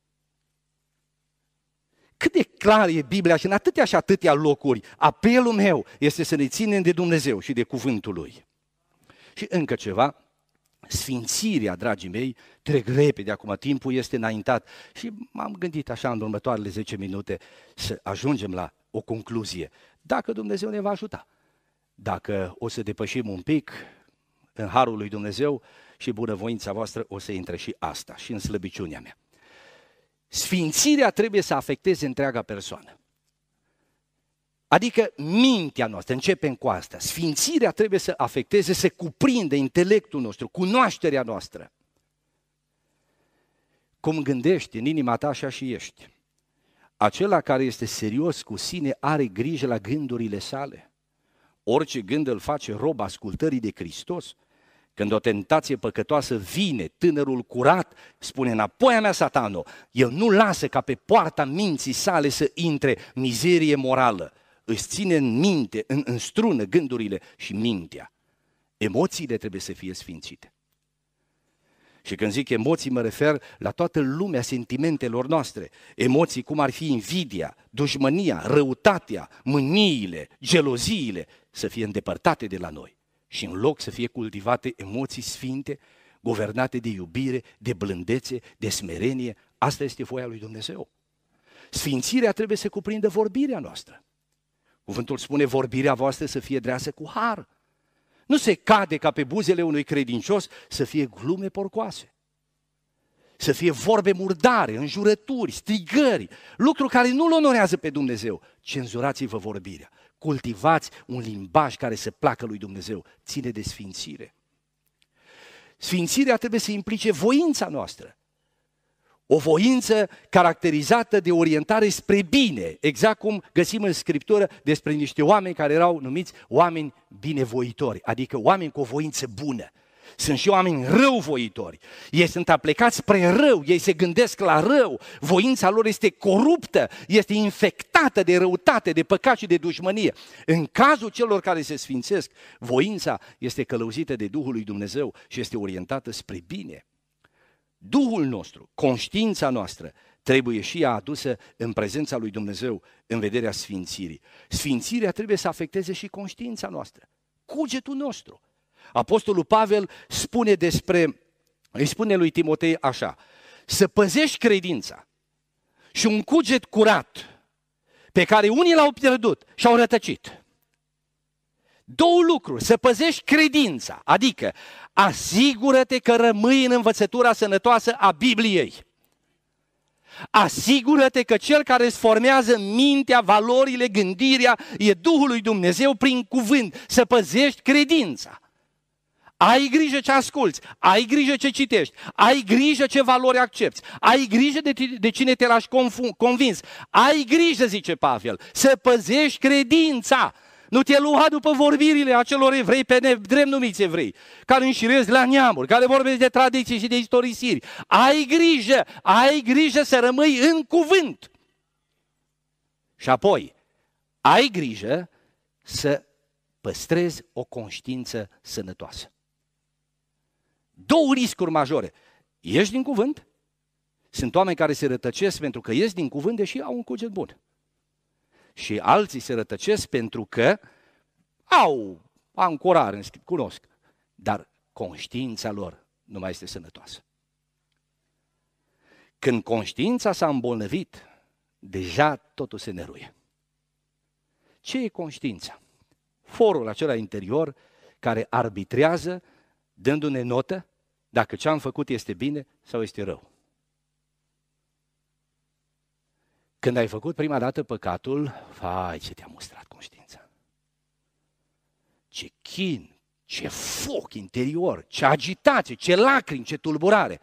Speaker 1: Cât de clar e Biblia și în atâtea și atâtea locuri, apelul meu este să ne ținem de Dumnezeu și de cuvântul Lui. Și încă ceva, sfințirea, dragii mei, trec repede, acum timpul este înaintat și m-am gândit așa în următoarele zece minute să ajungem la o concluzie. Dacă Dumnezeu ne va ajuta, dacă o să depășim un pic în harul lui Dumnezeu și bunăvoința voastră o să intre și asta, și în slăbiciunea mea. Sfințirea trebuie să afecteze întreaga persoană. Adică mintea noastră, începem cu asta. Sfințirea trebuie să afecteze, să cuprindă intelectul nostru, cunoașterea noastră. Cum gândești în inima ta, așa și ești. Acela care este serios cu sine are grijă la gândurile sale. Orice gând îl face rob ascultării de Hristos. Când o tentație păcătoasă vine, tânărul curat spune, înapoi a mea, Satano, el nu lasă ca pe poarta minții sale să intre mizerie morală. Își ține în minte, în, în strună gândurile și mintea. Emoțiile trebuie să fie sfințite. Și când zic emoții, mă refer la toată lumea sentimentelor noastre. Emoții cum ar fi invidia, dușmânia, răutatea, mâniile, geloziile, să fie îndepărtate de la noi. Și în loc să fie cultivate emoții sfinte, guvernate de iubire, de blândețe, de smerenie, asta este voia lui Dumnezeu. Sfințirea trebuie să cuprindă vorbirea noastră. Cuvântul spune, vorbirea voastră să fie dreasă cu har. Nu se cade ca pe buzele unui credincios să fie glume porcoase, să fie vorbe murdare, înjurături, strigări, lucruri care nu-L onorează pe Dumnezeu. Cenzurați-vă vorbirea. Cultivați un limbaj care să placă lui Dumnezeu, ține de sfințire. Sfințirea trebuie să implice voința noastră. O voință caracterizată de orientare spre bine, exact cum găsim în Scriptură despre niște oameni care erau numiți oameni binevoitori, adică oameni cu o voință bună. Sunt și oameni răuvoitori. Ei sunt aplecați spre rău, ei se gândesc la rău. Voința lor este coruptă, este infectată de răutate, de păcat și de dușmănie. În cazul celor care se sfințesc, voința este călăuzită de Duhul lui Dumnezeu și este orientată spre bine. Duhul nostru, conștiința noastră, trebuie și ea adusă în prezența lui Dumnezeu în vederea sfințirii. Sfințirea trebuie să afecteze și conștiința noastră, cugetul nostru. Apostolul Pavel spune despre, îi spune lui Timotei așa: să păzești credința și un cuget curat pe care unii l-au pierdut și au rătăcit. Două lucruri: să păzești credința, adică asigură-te că rămâi în învățătura sănătoasă a Bibliei. Asigură-te că cel care îți formează mintea, valorile, gândirea e Duhul lui Dumnezeu prin cuvânt. Să păzești credința. Ai grijă ce asculți, ai grijă ce citești, ai grijă ce valori accepți, ai grijă de, de cine te lași convins, ai grijă, zice Pavel, să păzești credința. Nu te lua după vorbirile acelor evrei pe nedrept numiți evrei, care înșiresc la neamuri, care vorbesc de tradiții și de istorisiri. Ai grijă, ai grijă să rămâi în cuvânt. Și apoi, ai grijă să păstrezi o conștiință sănătoasă. Două riscuri majore. Ești din cuvânt? Sunt oameni care se rătăcesc pentru că ies din cuvânt, deși au un cuget bun. Și alții se rătăcesc pentru că au ancorare, cunosc, dar conștiința lor nu mai este sănătoasă. Când conștiința s-a îmbolnăvit, deja totul se năruie. Ce e conștiința? Forul acela interior care arbitrează, dându-ne notă dacă ce am făcut este bine sau este rău. Când ai făcut prima dată păcatul, vai, ce te-a mustrat conștiința. Ce chin, ce foc interior, ce agitație, ce lacrimi, ce tulburare.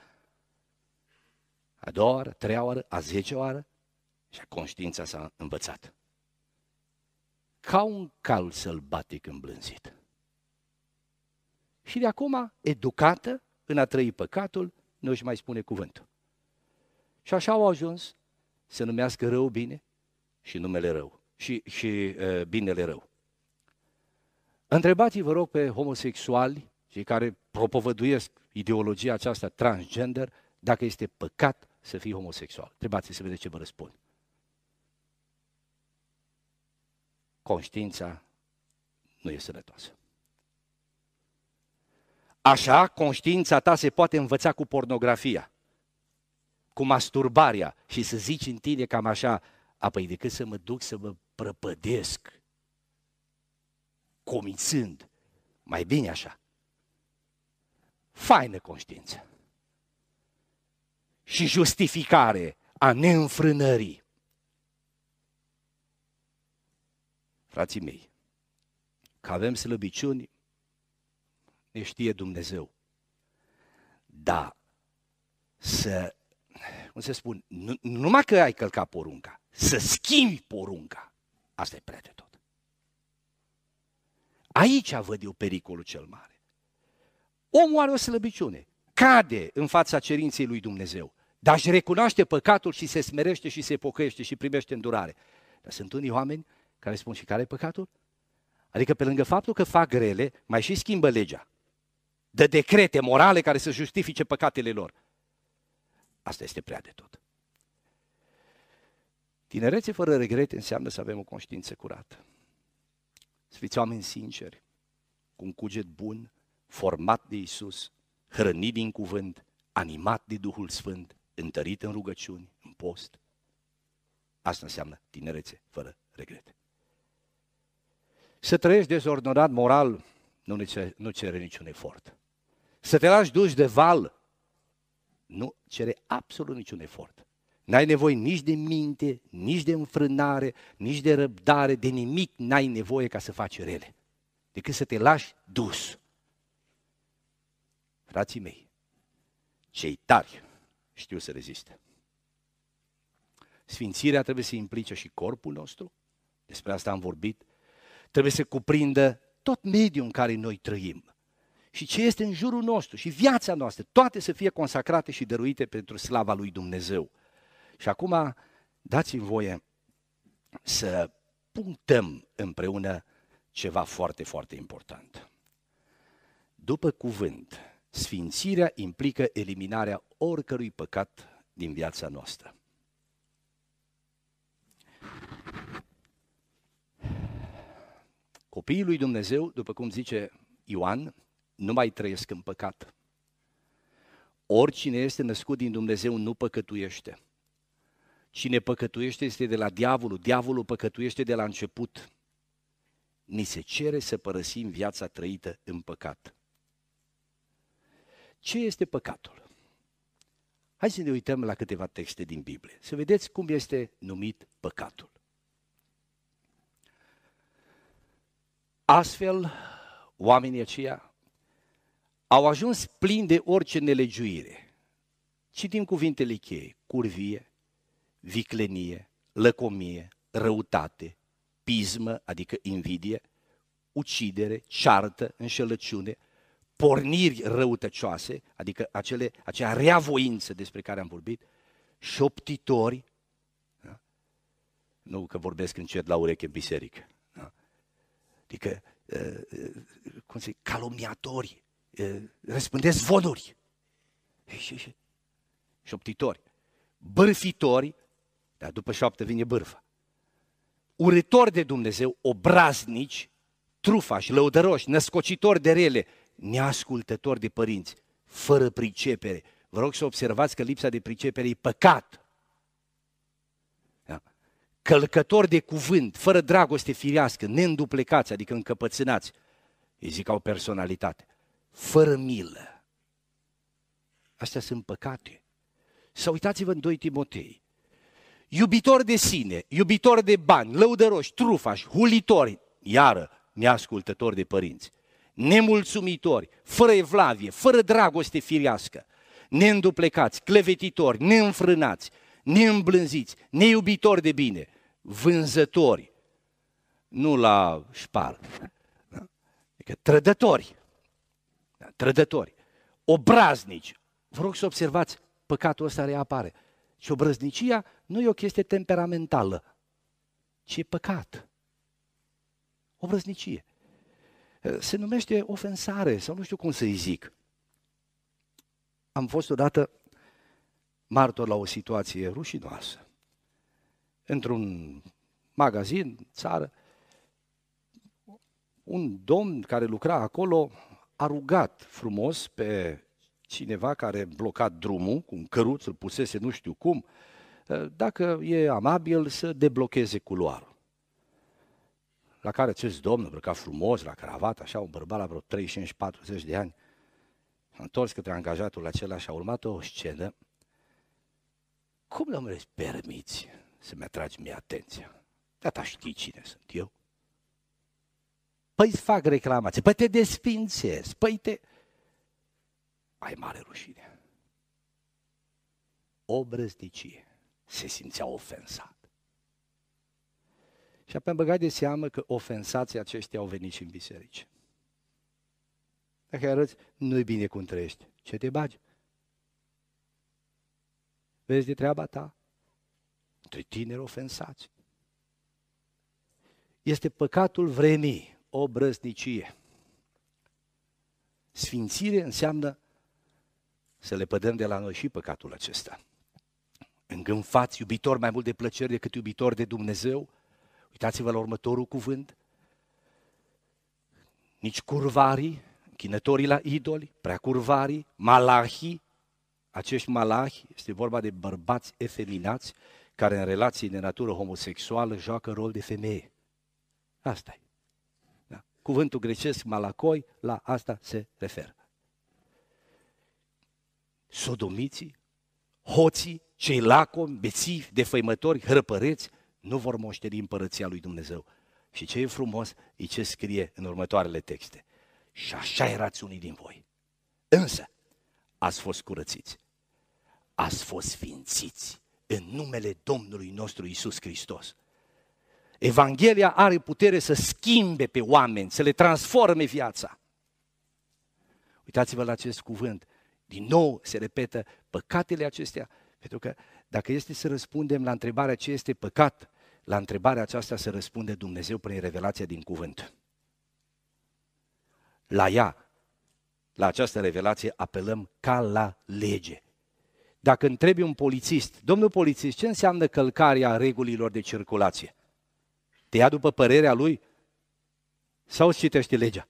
Speaker 1: A doua oară, a treia oară, a zecea oară și conștiința s-a învățat. Ca un cal sălbatic îmblânzit. Și de acum, educată în a trăi păcatul, nu își mai spune cuvântul. Și așa au ajuns să numească rău bine și numele rău și, și uh, binele rău. Întrebați-vă, rog, pe homosexuali, cei care propovăduiesc ideologia aceasta transgender, dacă este păcat să fii homosexual. Întrebați-vă să vedeți ce vă răspund. Conștiința nu e sănătoasă. Așa, conștiința ta se poate învăța cu pornografia, cu masturbarea și să zici în tine cam așa: apoi decât să mă duc să mă prăpădesc, comițând, mai bine așa. Faină conștiință. Și justificare a neînfrânării. Frații mei, că avem slăbiciuni, ne știe Dumnezeu. Dar să, cum să spun, nu, numai că ai călcat porunca, să schimbi porunca, asta e prea de tot. Aici văd eu pericolul cel mare. Omul are o slăbiciune, cade în fața cerinței lui Dumnezeu, dar își recunoaște păcatul și se smerește și se pocăiește și primește îndurare. Dar sunt unii oameni care spun: și care e păcatul? Adică pe lângă faptul că fac grele, mai și schimbă legea. Dă decrete morale care să justifice păcatele lor. Asta este prea de tot. Tinerețe fără regrete înseamnă să avem o conștiință curată. Să fiți oameni sinceri, cu un cuget bun, format de Iisus, hrănit din cuvânt, animat de Duhul Sfânt, întărit în rugăciuni, în post. Asta înseamnă tinerețe fără regrete. Să trăiești dezordonat moral nu, cere, nu cere niciun efort. Să te lași duși de val nu cere absolut niciun efort. N-ai nevoie nici de minte, nici de înfrânare, nici de răbdare, de nimic n-ai nevoie ca să faci rele, decât să te lași dus. Frații mei, cei tari știu să reziste. Sfințirea trebuie să implice și corpul nostru, despre asta am vorbit, trebuie să cuprindă tot mediul în care noi trăim. și ce este în jurul nostru și viața noastră, toate să fie consacrate și dăruite pentru slava lui Dumnezeu. Și acum dați-mi voie să punctăm împreună ceva foarte, foarte important. După cuvânt, sfințirea implică eliminarea oricărui păcat din viața noastră. Copiii lui Dumnezeu, după cum zice Ioan, nu mai trăiesc în păcat. Oricine este născut din Dumnezeu nu păcătuiește. Cine păcătuiește este de la diavolul, diavolul păcătuiește de la început. Ni se cere să părăsim viața trăită în păcat. Ce este păcatul? Hai să ne uităm la câteva texte din Biblie, să vedeți cum este numit păcatul. Astfel, oamenii aceia au ajuns plini de orice nelegiuire. Citim cuvintele cheie: curvie, viclenie, lăcomie, răutate, pismă, adică invidie, ucidere, ceartă, înșelăciune, porniri răutăcioase, adică acele, acea reavoință despre care am vorbit, șoptitori, da? Nu că vorbesc încet la ureche în biserică, da? Adică, uh, cum se zice, calomniatori, uh, răspândesc zvonuri, șoptitori, bârfitori, dar după șoaptă vine bârfa, urători de Dumnezeu, obraznici, trufași, lăudăroși, născocitori de rele, neascultători de părinți, fără pricepere. Vă rog să observați că lipsa de pricepere e păcat. Da? Călcători de cuvânt, fără dragoste firească, neînduplecați, adică încăpățânați, îi zic au personalitate, fără milă. Astea sunt păcate. Sau uitați-vă în doi Timotei. Iubitori de sine, iubitori de bani, lăudăroși, trufași, hulitori, iară, neascultători de părinți, nemulțumitori, fără evlavie, fără dragoste firească, neînduplecați, clevetitori, neînfrânați, neîmblânziți, neiubitori de bine, vânzători, nu la șpar, da? Adică trădători, da? Trădători, obraznici. Vă rog să observați, păcatul ăsta reapare. Și obrăznicia nu e o chestie temperamentală, ci e păcat. Obrăznicie. Se numește ofensare, sau nu știu cum să-i zic. Am fost odată martor la o situație rușinoasă. Într-un magazin, țară, un domn care lucra acolo a rugat frumos pe cineva care a blocat drumul, cu un căruț, îl pusese nu știu cum, dacă e amabil să deblocheze culoarul. La care acest domn, îmbrăcat frumos, la cravată, așa, un bărbat la vreo treizeci și cinci patruzeci de ani, s-a întors către angajatul acela și a urmat o scenă. Cum, domnule, îți permiți să-mi atragi mie atenția? Gata, știi cine sunt eu? Păi îți fac reclamație, păi te desfințez, păi te... Ai mare rușine. Obrăznicie. Se simțea ofensat. Și apoi am băgat de seamă că ofensații aceștia au venit și în biserici. Dacă arăți, nu-i bine cum trăiești. Ce te bagi? Vezi de treaba ta? Între tineri ofensați. Este păcatul vremii, obrăznicie. Sfințire înseamnă să le pădăm de la noi și păcatul acesta. Îngânfați, iubitori mai mult de plăceri decât iubitori de Dumnezeu. Uitați-vă la următorul cuvânt. Nici curvarii, închinătorii la idoli, prea curvarii, malahii. Acești malahi, este vorba de bărbați efeminați care în relații de natură homosexuală joacă rol de femeie. Asta e. Da? Cuvântul grecesc malakoi la asta se referă. Sodomiții, hoții, cei lacomi, bețivi, defăimători, hrăpăreți, nu vor moșteni împărăția lui Dumnezeu. Și ce e frumos e ce scrie în următoarele texte. Și așa erați unii din voi. Însă, ați fost curățiți, ați fost sfințiți în numele Domnului nostru Iisus Hristos. Evanghelia are putere să schimbe pe oameni, să le transforme viața. Uitați-vă la acest cuvânt. Din nou se repetă păcatele acestea, pentru că dacă este să răspundem la întrebarea ce este păcat, la întrebarea aceasta se răspunde Dumnezeu prin revelația din cuvânt. La ea, la această revelație, apelăm ca la lege. Dacă întrebi un polițist, domnul polițist, ce înseamnă călcarea regulilor de circulație? Te ia după părerea lui sau îți citește legea?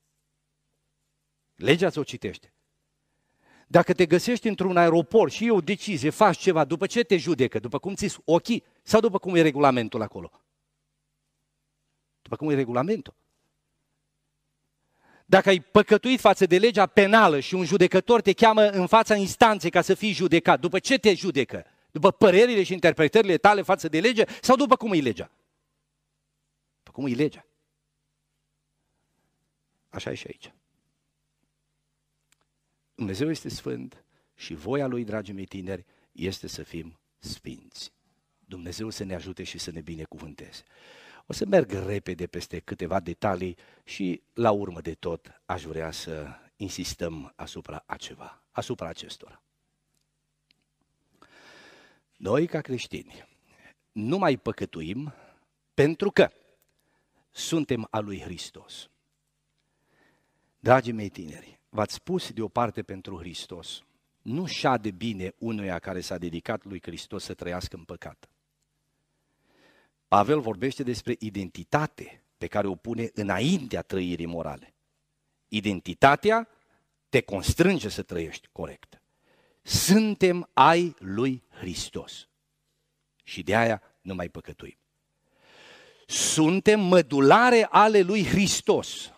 Speaker 1: Legea ți-o citește. Dacă te găsești într-un aeroport și e o decizie, faci ceva, după ce te judecă? După cum ți-s ochii sau după cum e regulamentul acolo? După cum e regulamentul. Dacă ai păcătuit față de legea penală și un judecător te cheamă în fața instanței ca să fii judecat, după ce te judecă? După părerile și interpretările tale față de lege sau după cum e legea? După cum e legea. Așa e și aici. Dumnezeu este sfânt și voia Lui, dragii mei tineri, este să fim sfinți. Dumnezeu să ne ajute și să ne binecuvânteze. O să merg repede peste câteva detalii și la urmă de tot aș vrea să insistăm asupra a ceva, asupra acestora. Noi ca creștini nu mai păcătuim pentru că suntem a lui Hristos. Dragii mei tineri, v-ați pus deoparte pentru Hristos. Nu șade bine unuia care s-a dedicat lui Hristos să trăiască în păcat. Pavel vorbește despre identitate pe care o pune înaintea trăirii morale. Identitatea te constrânge să trăiești corect. Suntem ai lui Hristos și de aia nu mai păcătuim. Suntem mădulare ale lui Hristos.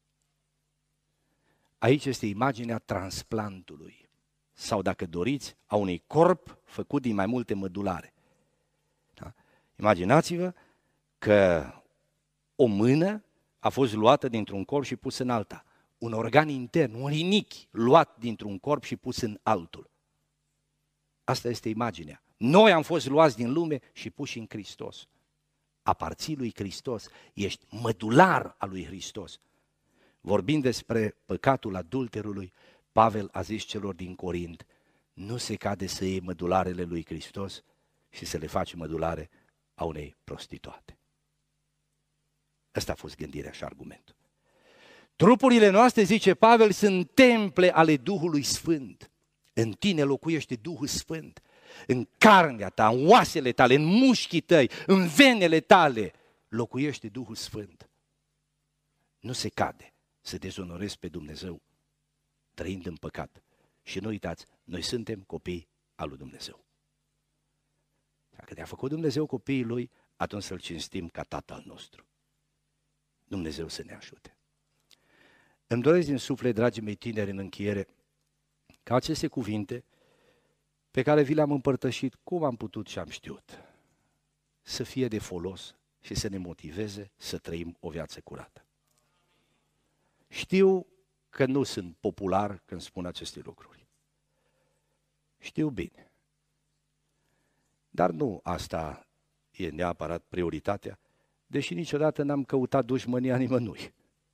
Speaker 1: Aici este imaginea transplantului sau, dacă doriți, a unui corp făcut din mai multe mădulare. Da? Imaginați-vă că o mână a fost luată dintr-un corp și pus în alta. Un organ intern, un rinichi luat dintr-un corp și pus în altul. Asta este imaginea. Noi am fost luați din lume și puși în Hristos. Aparții lui Hristos, ești mădular al lui Hristos. Vorbind despre păcatul adulterului, Pavel a zis celor din Corint, nu se cade să iei mădularele lui Hristos și să le faci mădulare a unei prostituate. Ăsta a fost gândirea și argumentul. Trupurile noastre, zice Pavel, sunt temple ale Duhului Sfânt. În tine locuiește Duhul Sfânt. În carnea ta, în oasele tale, în mușchii tăi, în venele tale, locuiește Duhul Sfânt. Nu se cade să dezonorezi pe Dumnezeu trăind în păcat. Și nu uitați, noi suntem copii al lui Dumnezeu. Dacă ne-a făcut Dumnezeu copiii Lui, atunci să-L cinstim ca Tatăl nostru. Dumnezeu să ne ajute. Îmi doresc din suflet, dragii mei tineri, în încheiere, ca aceste cuvinte pe care vi le-am împărtășit, cum am putut și am știut, să fie de folos și să ne motiveze să trăim o viață curată. Știu că nu sunt popular când spun aceste lucruri. Știu bine. Dar nu asta e neapărat prioritatea, deși niciodată n-am căutat dușmânia nimănui.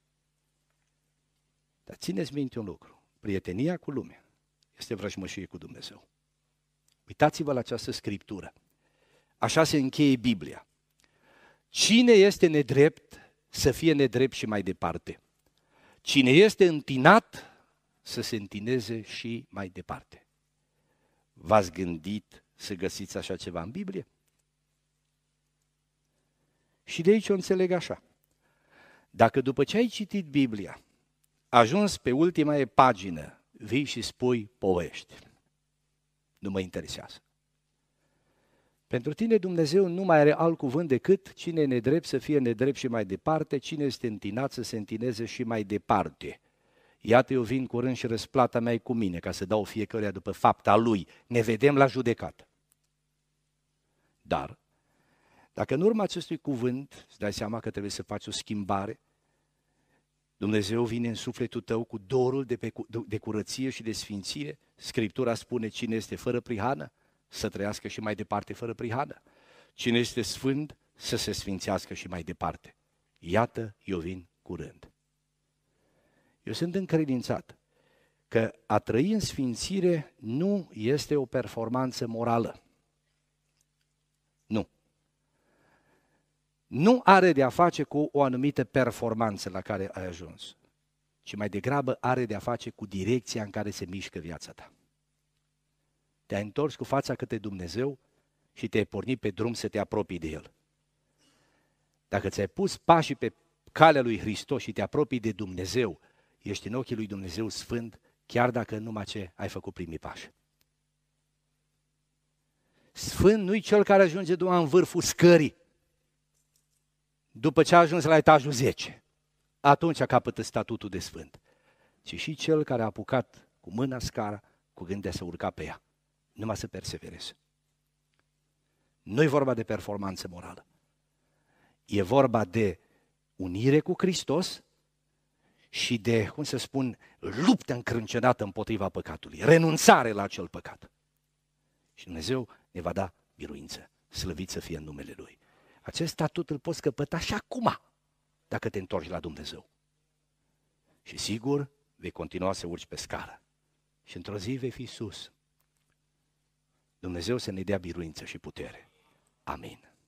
Speaker 1: Dar țineți minte un lucru, prietenia cu lumea este vrăjmășie cu Dumnezeu. Uitați-vă la această scriptură. Așa se încheie Biblia. Cine este nedrept, să fie nedrept și mai departe. Cine este întinat, să se întineze și mai departe. V-ați gândit să găsiți așa ceva în Biblie? Și de aici o înțeleg așa. Dacă după ce ai citit Biblia, ajuns pe ultima pagină, vii și spui povești, nu mă interesează. Pentru tine Dumnezeu nu mai are alt cuvânt decât cine e nedrept să fie nedrept și mai departe, cine este întinat să se întineze și mai departe. Iată, eu vin curând și răsplata mea e cu mine, ca să dau fiecăruia după fapta lui. Ne vedem la judecată. Dar, dacă în urma acestui cuvânt îți dai seama că trebuie să faci o schimbare, Dumnezeu vine în sufletul tău cu dorul de, pe, de curăție și de sfințire. Scriptura spune cine este fără prihană, să trăiască și mai departe fără prihană. Cine este sfânt, să se sfințească și mai departe. Iată, eu vin curând. Eu sunt încredințat că a trăi în sfințire nu este o performanță morală. Nu. Nu are de a face cu o anumită performanță la care ai ajuns, ci mai degrabă are de a face cu direcția în care se mișcă viața ta. Te-ai întors cu fața către Dumnezeu și te-ai pornit pe drum să te apropii de El. Dacă ți-ai pus pașii pe calea lui Hristos și te apropii de Dumnezeu, ești în ochii lui Dumnezeu sfânt, chiar dacă numai ce ai făcut primii pași. Sfânt nu-i cel care ajunge doar în vârful scării, după ce a ajuns la etajul zece. Atunci capătă statutul de sfânt. Ci și cel care a apucat cu mâna scara, cu gând de să urca pe ea. Numai să persevereze. Nu e vorba de performanță morală. E vorba de unire cu Hristos și de, cum să spun, luptă încrâncenată împotriva păcatului, renunțare la acel păcat. Și Dumnezeu ne va da biruință, slăvit să fie în numele Lui. Acest statut îl poți căpăta și acum, dacă te întorci la Dumnezeu. Și sigur, vei continua să urci pe scară. Și într-o zi vei fi sus. Dumnezeu să ne dea biruință și putere. Amin.